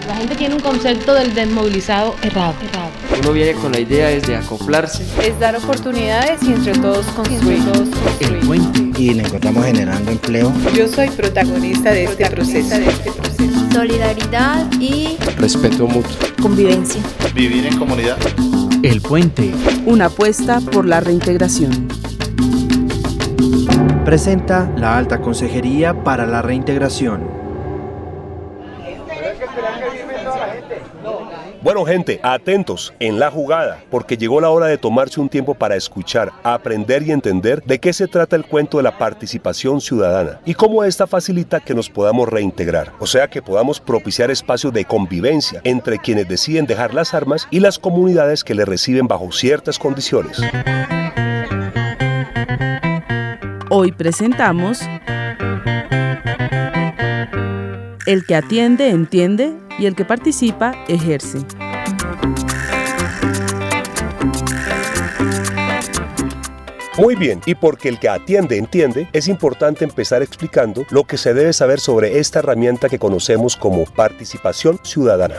La gente tiene un concepto del desmovilizado errado. Uno viene con la idea de acoplarse. Es dar oportunidades y entre todos construir. El puente. Y le encontramos generando empleo. Yo soy protagonista de este proceso. Solidaridad y respeto mutuo. Convivencia. Vivir en comunidad. El puente. Una apuesta por la reintegración. Presenta la Alta Consejería para la Reintegración. Bueno, gente, atentos en la jugada, porque llegó la hora de tomarse un tiempo para escuchar, aprender y entender de qué se trata el cuento de la participación ciudadana y cómo esta facilita que nos podamos reintegrar, o sea que podamos propiciar espacios de convivencia entre quienes deciden dejar las armas y las comunidades que les reciben bajo ciertas condiciones. Hoy presentamos El que atiende, entiende, y el que participa, ejerce. Muy bien, y porque el que atiende entiende, es importante empezar explicando lo que se debe saber sobre esta herramienta que conocemos como participación ciudadana.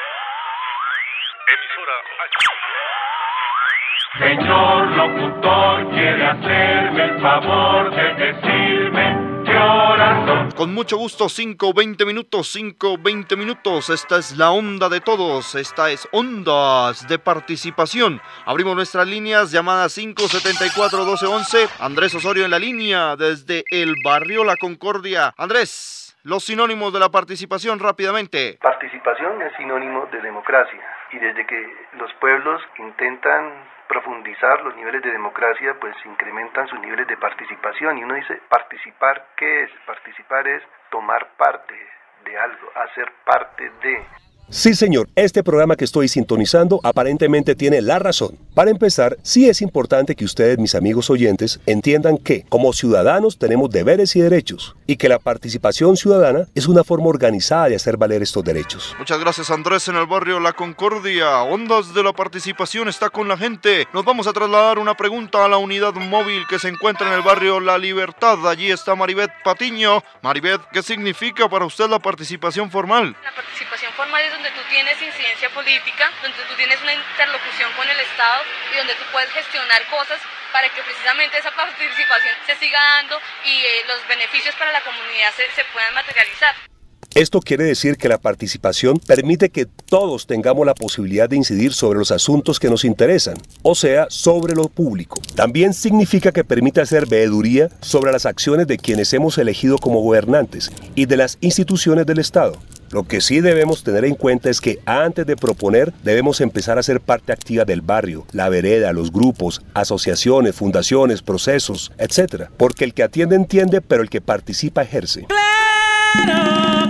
Señor locutor, quiere hacerme el favor de decirme qué horas son. Con mucho gusto, 5:20 minutos, esta es la onda de todos, esta es Ondas de Participación. Abrimos nuestras líneas, llamada 574-1211, Andrés Osorio en la línea, desde el barrio La Concordia. Andrés, los sinónimos de la participación rápidamente. Participación es sinónimo de democracia, y desde que los pueblos intentan profundizar los niveles de democracia, pues incrementan sus niveles de participación. Y uno dice, ¿participar qué es? Participar es tomar parte de algo, hacer parte de... Sí, señor, este programa que estoy sintonizando aparentemente tiene la razón. Para empezar, sí es importante que ustedes, mis amigos oyentes, entiendan que, como ciudadanos, tenemos deberes y derechos, y que la participación ciudadana es una forma organizada de hacer valer estos derechos. Muchas gracias, Andrés, en el barrio La Concordia. Ondas de la Participación está con la gente. Nos vamos a trasladar una pregunta a la unidad móvil que se encuentra en el barrio La Libertad. Allí está Maribeth Patiño. Maribeth, ¿qué significa para usted la participación formal? La participación formal es donde tú tienes incidencia política, donde tú tienes una interlocución con el Estado y donde tú puedes gestionar cosas para que precisamente esa participación se siga dando y los beneficios para la comunidad se puedan materializar. Esto quiere decir que la participación permite que todos tengamos la posibilidad de incidir sobre los asuntos que nos interesan, o sea, sobre lo público. También significa que permite hacer veeduría sobre las acciones de quienes hemos elegido como gobernantes y de las instituciones del Estado. Lo que sí debemos tener en cuenta es que antes de proponer debemos empezar a ser parte activa del barrio, la vereda, los grupos, asociaciones, fundaciones, procesos, etc. Porque el que atiende entiende, pero el que participa ejerce. Claro,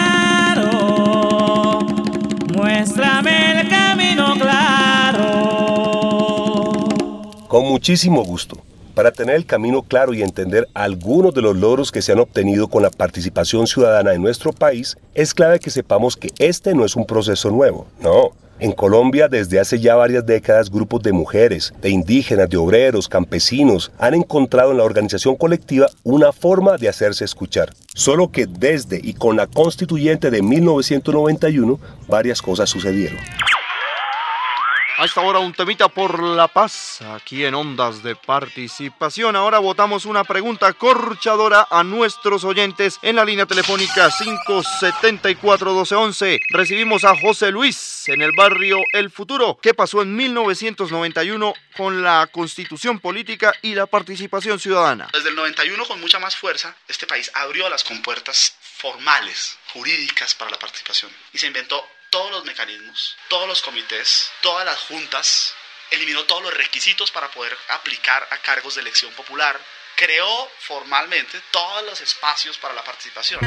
claro, muéstrame el camino claro. Con muchísimo gusto. Para tener el camino claro y entender algunos de los logros que se han obtenido con la participación ciudadana en nuestro país, es clave que sepamos que este no es un proceso nuevo, no. En Colombia, desde hace ya varias décadas, grupos de mujeres, de indígenas, de obreros, campesinos, han encontrado en la organización colectiva una forma de hacerse escuchar. Solo que desde y con la Constituyente de 1991, varias cosas sucedieron. A esta hora un temita por la paz, aquí en Ondas de Participación. Ahora votamos una pregunta corchadora a nuestros oyentes en la línea telefónica 574-1211. Recibimos a José Luis en el barrio El Futuro. ¿Qué pasó en 1991 con la Constitución Política y la participación ciudadana? Desde el 91, con mucha más fuerza, este país abrió las compuertas formales, jurídicas para la participación y se inventó todos los mecanismos, todos los comités, todas las juntas, eliminó todos los requisitos para poder aplicar a cargos de elección popular, creó formalmente todos los espacios para la participación.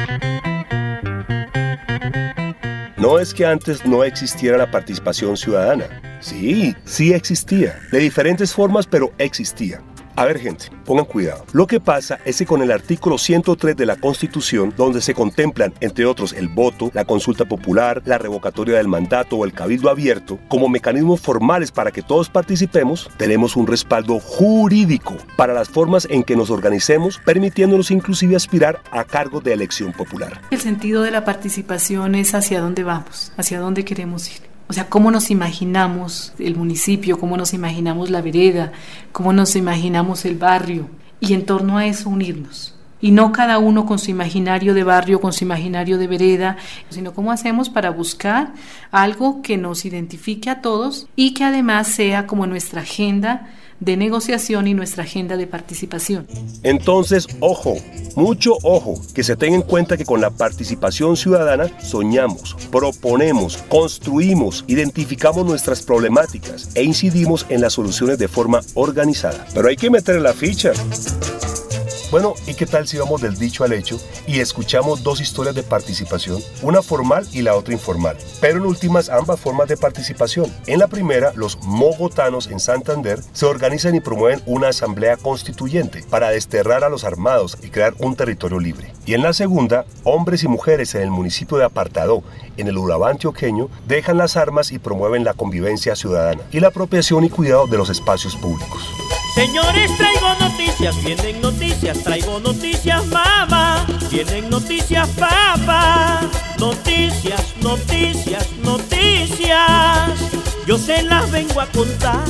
No es que antes no existiera la participación ciudadana. Sí existía, de diferentes formas, pero existía. A ver, gente, pongan cuidado. Lo que pasa es que con el artículo 103 de la Constitución, donde se contemplan, entre otros, el voto, la consulta popular, la revocatoria del mandato o el cabildo abierto, como mecanismos formales para que todos participemos, tenemos un respaldo jurídico para las formas en que nos organicemos, permitiéndonos inclusive aspirar a cargos de elección popular. El sentido de la participación es hacia dónde vamos, hacia dónde queremos ir. O sea, cómo nos imaginamos el municipio, cómo nos imaginamos la vereda, cómo nos imaginamos el barrio, y en torno a eso unirnos. Y no cada uno con su imaginario de barrio, con su imaginario de vereda, sino cómo hacemos para buscar algo que nos identifique a todos y que además sea como nuestra agenda de negociación y nuestra agenda de participación. Entonces, ojo, mucho ojo, que se tenga en cuenta que con la participación ciudadana soñamos, proponemos, construimos, identificamos nuestras problemáticas e incidimos en las soluciones de forma organizada. Pero hay que meter la ficha. Bueno, ¿y qué tal si vamos del dicho al hecho y escuchamos dos historias de participación, una formal y la otra informal, pero en últimas ambas formas de participación? En la primera, los mogotanos en Santander se organizan y promueven una asamblea constituyente para desterrar a los armados y crear un territorio libre. Y en la segunda, hombres y mujeres en el municipio de Apartadó, en el Urabá antioqueño, dejan las armas y promueven la convivencia ciudadana y la apropiación y cuidado de los espacios públicos. Señores, traigo noticias, vienen noticias, traigo noticias, mamá, vienen noticias, papá, noticias, noticias, noticias, yo se las vengo a contar.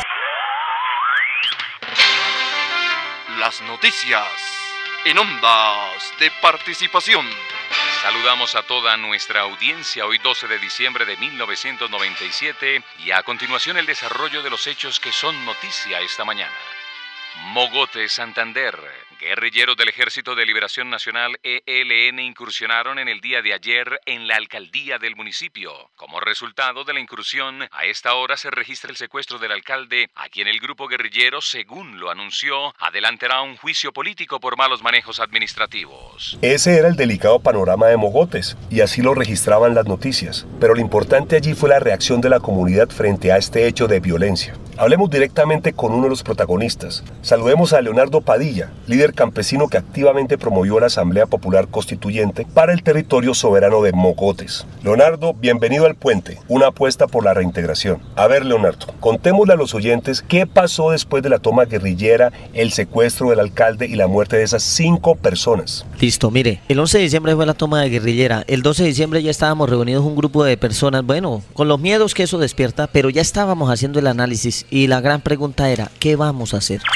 Las noticias en ondas de participación. Saludamos a toda nuestra audiencia hoy 12 de diciembre de 1997 y a continuación el desarrollo de los hechos que son noticia esta mañana. Mogotes, Santander. Guerrilleros del Ejército de Liberación Nacional ELN incursionaron en el día de ayer en la alcaldía del municipio. Como resultado de la incursión, a esta hora se registra el secuestro del alcalde, a quien el grupo guerrillero, según lo anunció, adelantará un juicio político por malos manejos administrativos. Ese era el delicado panorama de Mogotes, y así lo registraban las noticias. Pero lo importante allí fue la reacción de la comunidad frente a este hecho de violencia. Hablemos directamente con uno de los protagonistas. Saludemos a Leonardo Padilla, líder campesino que activamente promovió la Asamblea Popular Constituyente para el territorio soberano de Mogotes. Leonardo, bienvenido al Puente, una apuesta por la reintegración. A ver, Leonardo, contémosle a los oyentes qué pasó después de la toma guerrillera, el secuestro del alcalde y la muerte de esas 5 personas. Listo, mire, el 11 de diciembre fue la toma de guerrillera, el 12 de diciembre ya estábamos reunidos un grupo de personas, bueno, con los miedos que eso despierta, pero ya estábamos haciendo el análisis y la gran pregunta era, ¿qué vamos a hacer?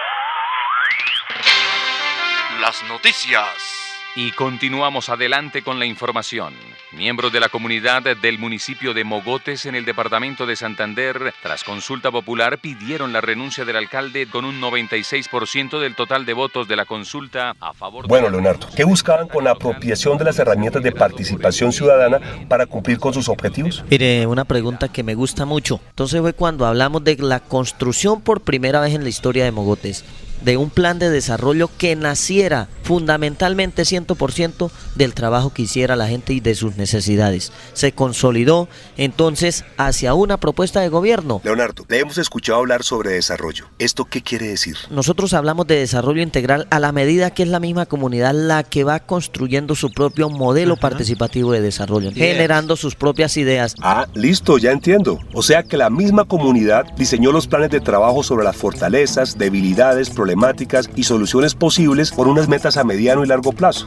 Las noticias. Y continuamos adelante con la información. Miembros de la comunidad del municipio de Mogotes en el departamento de Santander, tras consulta popular, pidieron la renuncia del alcalde con un 96% del total de votos de la consulta a favor. Bueno, Leonardo, ¿qué buscaban con la apropiación de las herramientas de participación ciudadana para cumplir con sus objetivos? Mire, una pregunta que me gusta mucho. Entonces fue cuando hablamos de la construcción por primera vez en la historia de Mogotes, de un plan de desarrollo que naciera fundamentalmente 100% del trabajo que hiciera la gente y de sus necesidades. Se consolidó entonces hacia una propuesta de gobierno. Leonardo, le hemos escuchado hablar sobre desarrollo. ¿Esto qué quiere decir? Nosotros hablamos de desarrollo integral a la medida que es la misma comunidad la que va construyendo su propio modelo participativo de desarrollo, generando sus propias ideas. Ah, listo, ya entiendo. O sea que la misma comunidad diseñó los planes de trabajo sobre las fortalezas, debilidades, problemáticas y soluciones posibles por unas metas a mediano y largo plazo.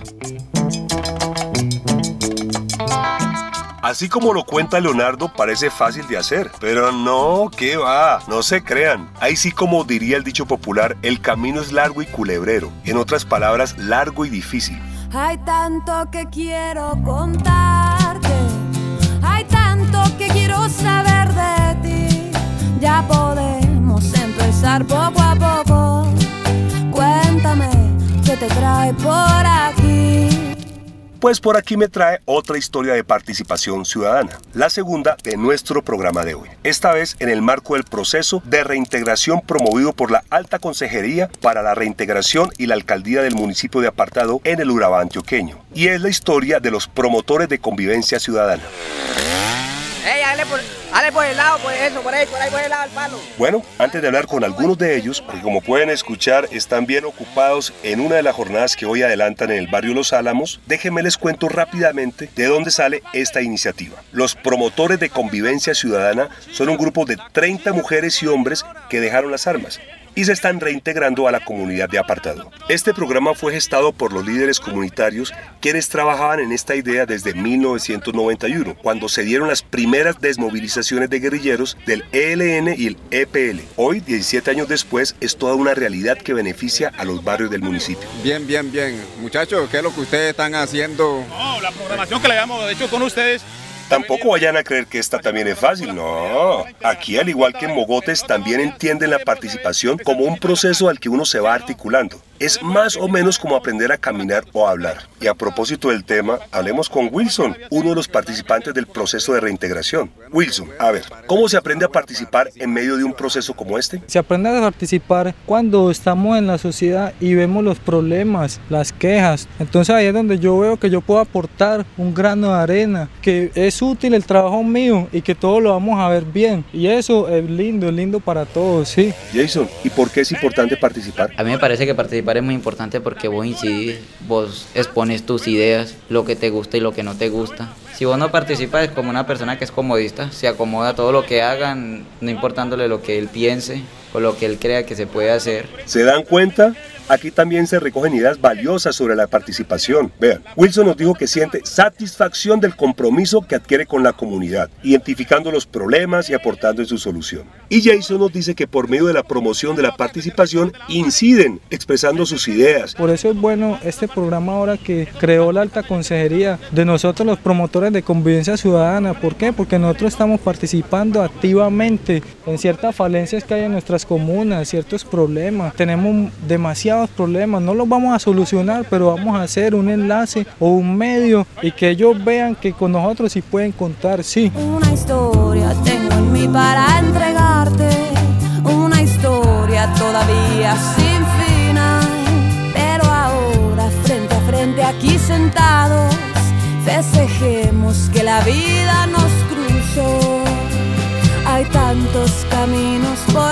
Así como lo cuenta Leonardo, parece fácil de hacer, pero no, ¿qué va? No se crean. Ahí sí, como diría el dicho popular, el camino es largo y culebrero. En otras palabras, largo y difícil. Hay tanto que quiero contarte, hay tanto que quiero saber de ti. Ya podemos empezar poco a poco. Cuéntame, ¿qué te trae por aquí? Pues por aquí me trae otra historia de participación ciudadana, la segunda de nuestro programa de hoy. Esta vez en el marco del proceso de reintegración promovido por la Alta Consejería para la Reintegración y la Alcaldía del municipio de Apartadó en el Urabá antioqueño. Y es la historia de los promotores de convivencia ciudadana. ¡Ey, Dale por el lado, pues eso, por ahí por el lado del palo. Bueno, antes de hablar con algunos de ellos, porque como pueden escuchar, están bien ocupados en una de las jornadas que hoy adelantan en el barrio Los Álamos, déjenme les cuento rápidamente de dónde sale esta iniciativa. Los promotores de convivencia ciudadana son un grupo de 30 mujeres y hombres que dejaron las armas y se están reintegrando a la comunidad de Apartado. Este programa fue gestado por los líderes comunitarios quienes trabajaban en esta idea desde 1991, cuando se dieron las primeras desmovilizaciones de guerrilleros del ELN y el EPL. Hoy, 17 años después, es toda una realidad que beneficia a los barrios del municipio. Bien. Muchachos, ¿qué es lo que ustedes están haciendo? No, la programación que le habíamos hecho con ustedes. Tampoco vayan a creer que esta también es fácil, no. Aquí, al igual que en Mogotes, también entienden la participación como un proceso al que uno se va articulando. Es más o menos como aprender a caminar o a hablar. Y a propósito del tema, hablemos con Wilson, uno de los participantes del proceso de reintegración. Wilson, a ver, ¿cómo se aprende a participar en medio de un proceso como este? Se aprende a participar cuando estamos en la sociedad y vemos los problemas, las quejas. Entonces ahí es donde yo veo que yo puedo aportar un grano de arena, que es útil el trabajo mío y que todos lo vamos a ver bien. Y eso es lindo para todos, sí. Jason, ¿y por qué es importante participar? A mí me parece que participar es muy importante porque vos incidís, vos expones tus ideas, lo que te gusta y lo que no te gusta. Si vos no participas es como una persona que es comodista, se acomoda a todo lo que hagan, no importándole lo que él piense o lo que él crea que se puede hacer. ¿Se dan cuenta? Aquí también se recogen ideas valiosas sobre la participación. Vean, Wilson nos dijo que siente satisfacción del compromiso que adquiere con la comunidad, identificando los problemas y aportando en su solución. Y Jason nos dice que por medio de la promoción de la participación inciden, expresando sus ideas. Por eso es bueno este programa ahora que creó la Alta Consejería de nosotros los promotores de convivencia ciudadana. ¿Por qué? Porque nosotros estamos participando activamente en ciertas falencias que hay en nuestras comunas, ciertos problemas. Tenemos demasiados problemas, no los vamos a solucionar, pero vamos a hacer un enlace o un medio y que ellos vean que con nosotros sí pueden contar, sí. Una historia tengo en mí para entregarte, una historia todavía sin final, pero ahora frente a frente aquí sentados, festejemos que la vida nos cruzó, hay tantos caminos por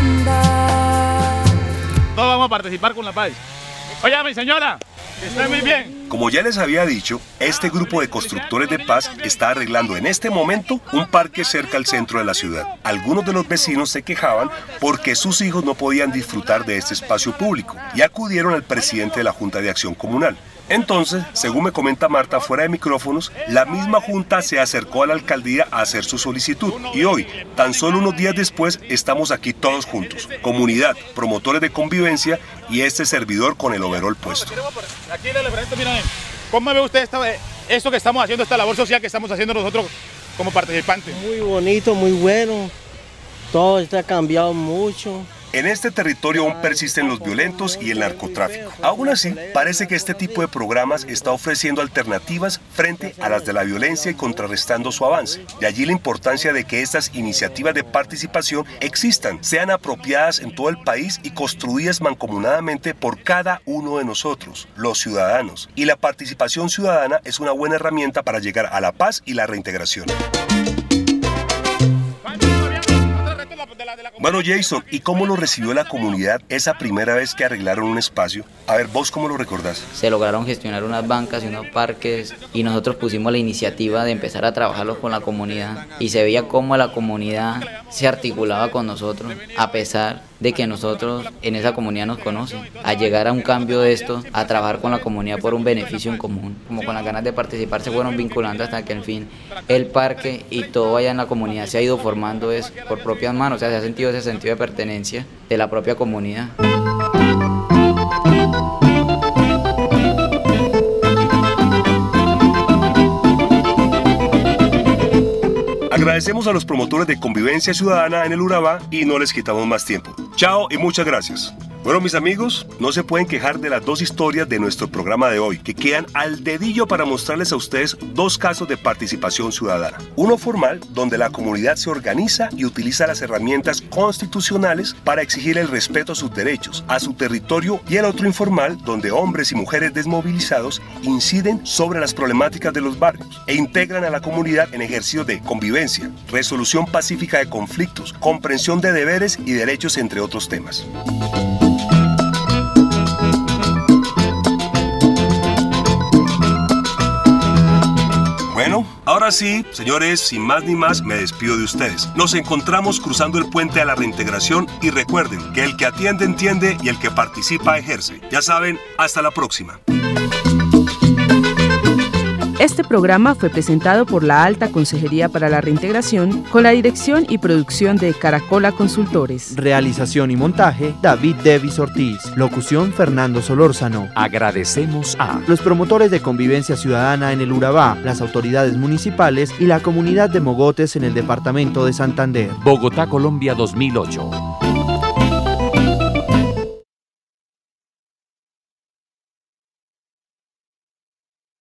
andar. Todos vamos a participar con la paz. Oye, mi señora, que esté muy bien. Como ya les había dicho, este grupo de constructores de paz está arreglando en este momento un parque cerca al centro de la ciudad. Algunos de los vecinos se quejaban porque sus hijos no podían disfrutar de este espacio público y acudieron al presidente de la Junta de Acción Comunal. Entonces, según me comenta Marta fuera de micrófonos, la misma junta se acercó a la alcaldía a hacer su solicitud y hoy, tan solo unos días después, estamos aquí todos juntos, comunidad, promotores de convivencia y este servidor con el overol puesto. Aquí le presento, miren, ¿cómo ve usted esto que estamos haciendo, esta labor social que estamos haciendo nosotros como participantes? Muy bonito, muy bueno, todo está cambiado mucho. En este territorio aún persisten los violentos y el narcotráfico. Aún así, parece que este tipo de programas está ofreciendo alternativas frente a las de la violencia y contrarrestando su avance. De allí la importancia de que estas iniciativas de participación existan, sean apropiadas en todo el país y construidas mancomunadamente por cada uno de nosotros, los ciudadanos. Y la participación ciudadana es una buena herramienta para llegar a la paz y la reintegración. Bueno, Jason, ¿y cómo lo recibió la comunidad esa primera vez que arreglaron un espacio? A ver, ¿vos cómo lo recordás? Se lograron gestionar unas bancas y unos parques y nosotros pusimos la iniciativa de empezar a trabajarlos con la comunidad y se veía cómo la comunidad se articulaba con nosotros a pesar de que nosotros en esa comunidad nos conocen, a llegar a un cambio de esto, a trabajar con la comunidad por un beneficio en común, como con las ganas de participar se fueron vinculando hasta que al fin el parque y todo allá en la comunidad se ha ido formando es por propias manos, o sea, se ha sentido ese sentido de pertenencia de la propia comunidad. Agradecemos a los promotores de convivencia ciudadana en el Urabá y no les quitamos más tiempo. Chao y muchas gracias. Bueno, mis amigos, no se pueden quejar de las dos historias de nuestro programa de hoy, que quedan al dedillo para mostrarles a ustedes dos casos de participación ciudadana. Uno formal, donde la comunidad se organiza y utiliza las herramientas constitucionales para exigir el respeto a sus derechos, a su territorio, y el otro informal, donde hombres y mujeres desmovilizados inciden sobre las problemáticas de los barrios e integran a la comunidad en ejercicio de convivencia, resolución pacífica de conflictos, comprensión de deberes y derechos, entre otros temas. Bueno, ahora sí, señores, sin más ni más, me despido de ustedes. Nos encontramos cruzando el puente a la reintegración y recuerden que el que atiende entiende y el que participa ejerce. Ya saben, hasta la próxima. Este programa fue presentado por la Alta Consejería para la Reintegración con la dirección y producción de Caracola Consultores. Realización y montaje, David Devis Ortiz. Locución, Fernando Solórzano. Agradecemos a los promotores de convivencia ciudadana en el Urabá, las autoridades municipales y la comunidad de Mogotes en el departamento de Santander. Bogotá, Colombia 2008.